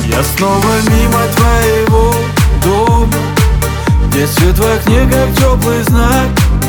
Я снова мимо твоего дома, где свет в окне как теплый знак.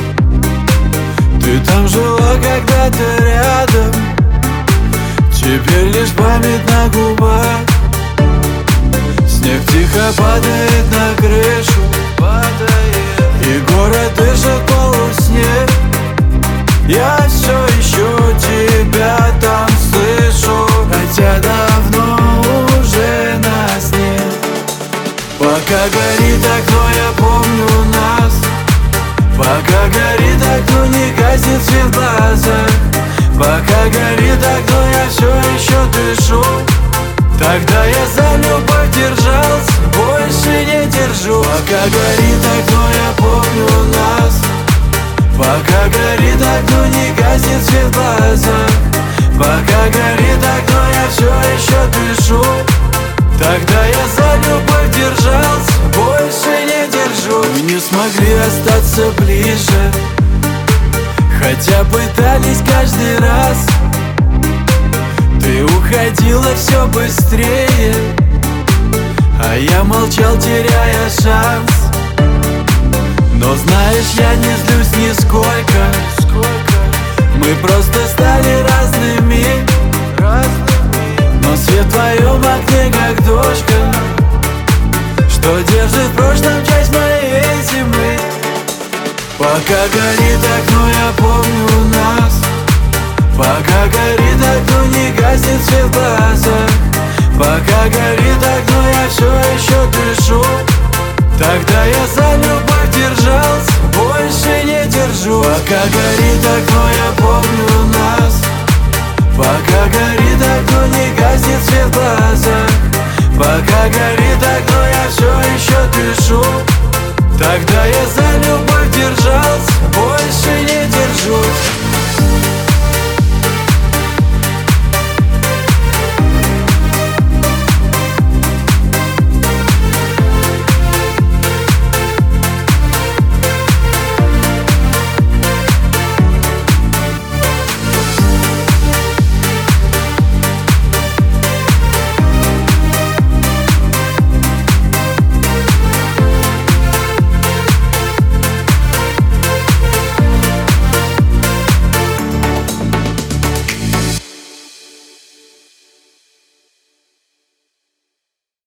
Ты там жила когда-то рядом, теперь лишь память на губах. Снег тихо падает на крышу, и город дышит в полусне. Я все еще тебя там слышу, хотя давно уже нас нет. Пока горит окно, я помню нас. Пока горит окно, не гаснет свет в глазах. Пока горит окно, я все еще дышу. Тогда я за любовь держался, больше не держу. Пока горит окно, я помню нас. Пока горит окно, не гаснет свет в глазах. Пока горит окно, я все еще дышу. Тогда я за любовь держался, больше не держу. Мы не смогли остаться ближе, хотя пытались каждый раз. Ты уходила все быстрее, а я молчал, теряя шанс. Но знаешь, я не злюсь нисколько. Мы просто стали разными, но свет в твоем окне как дождь, что держит в прошлом часть моей зимы. Пока горит окно, я помню нас. Пока горит окно, не гаснет свет в глазах. Пока горит окно, я все еще дышу. Тогда я за любовь держался, больше не держу. Пока горит окно, я помню нас. Пока горит